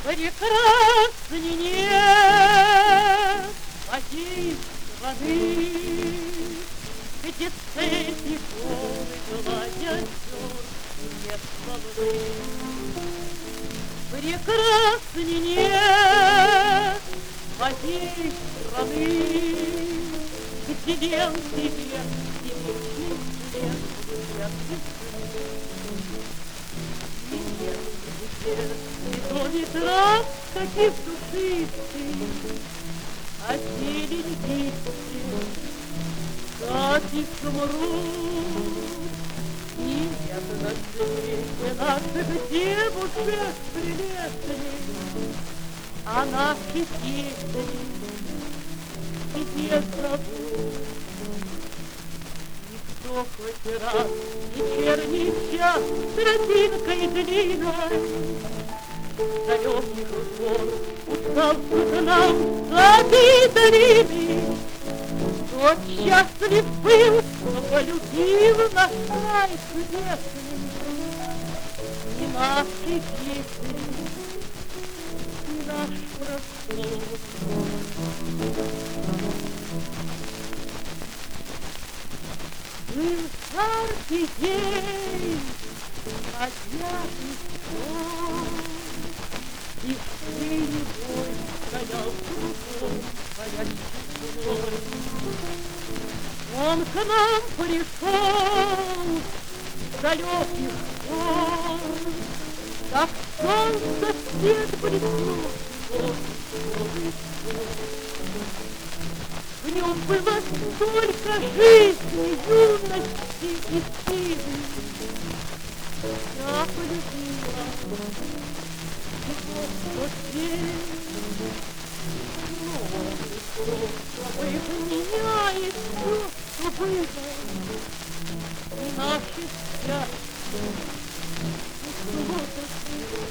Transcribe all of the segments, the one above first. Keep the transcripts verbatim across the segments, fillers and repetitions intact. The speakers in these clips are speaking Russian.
Прекрасней нет моей страны, где цепи горы гладят черные волны. Прекрасней нет моей страны, где ленты вверх и вечный свет лунной и нет нигде не тонет трав, каких душистых, а зелень листьев, как изумруд. И нет на свете наших девушек прелестных, а наши песни тебе зовут. Никто хоть раз вечерний час тропинкой длинной далеких гор устал к нам сады долины. Тот счастлив был, кто полюбил наш край чудесный, и наши песни, и наш простор. Был жаркий день, поднятый сон, и синий бой стоял кругом горячей луной. Он к нам пришел с далеких гор, как солнце свет блеснул, вот новый год. В нем было столько жизни, юности и силы. Я полюбила его в тот день. Новый прошлого изменяет все, что было. И наши счастья, и сладости.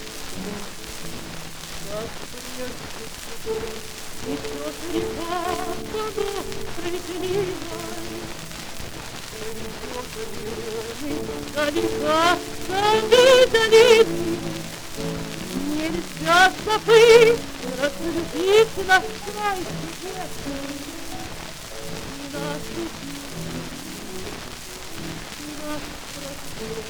Как прежде и все река под острой длиной, и далека сады долины. Нельзя забыть, разлюбить наш край чудесный, и наши песни, и наш простор.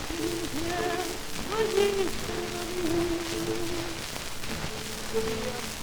Прекрасней нет моей страны.